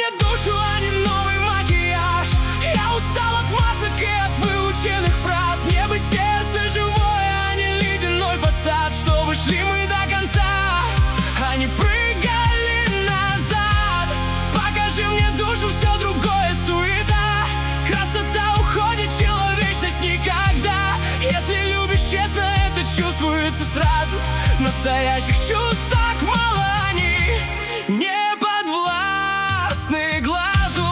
мне душу, а не новый макияж. Я устал от масок и от выученных фраз. Мне бы сердце живое, а не ледяной фасад. Чтобы шли мы до конца, а не прыгали назад. Покажи мне душу, все другое суета. Красота уходит, человечность никогда. Если любишь честно, это чувствуется сразу. Настоящих чувств так мало, они не подвластны глазу.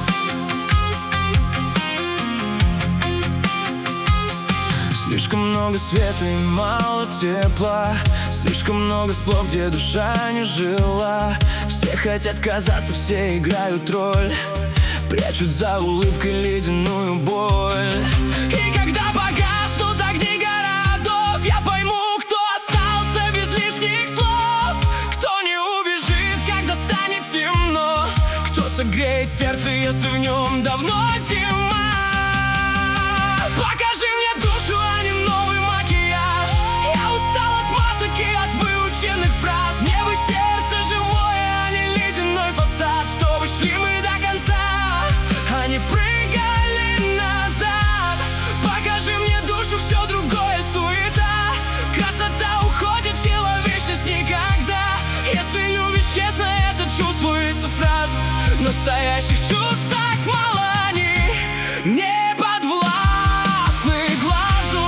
Слишком много света и мало тепла. Слишком много слов, где душа не жила. Все хотят казаться, все играют роль. Прячут за улыбкой ледяную боль. И когда погаснут огни городов, я пойму, кто остался без лишних слов. Кто не убежит, когда станет темно. Кто согреет сердце, если в нем давно зима. Покажи мне душу, а не новый макияж. Я устал от масок и от выученных фраз. Мне бы сердце живое, а не ледяной фасад. Чтобы шли мы до конца, а не прыгали назад. Покажи мне душу, все другое суета. Красота уходит, человечность никогда. Если любишь честно, это чувствуется сразу. Настоящих чувств так мало, они не подвластны глазу.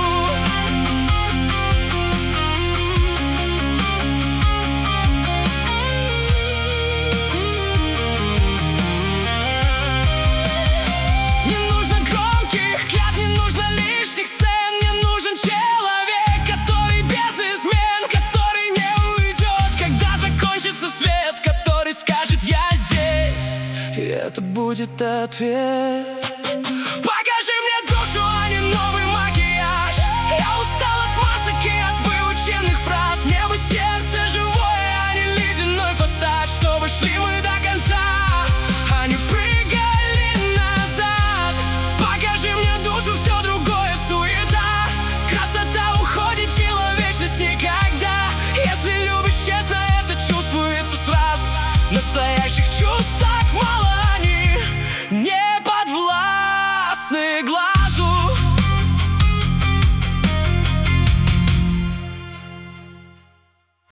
Не нужно громких клятв, не нужно лишних сцен. Мне нужен человек, который без измен, который не уйдет, когда закончится свет, который скажет: я здесь. И это будет ответ.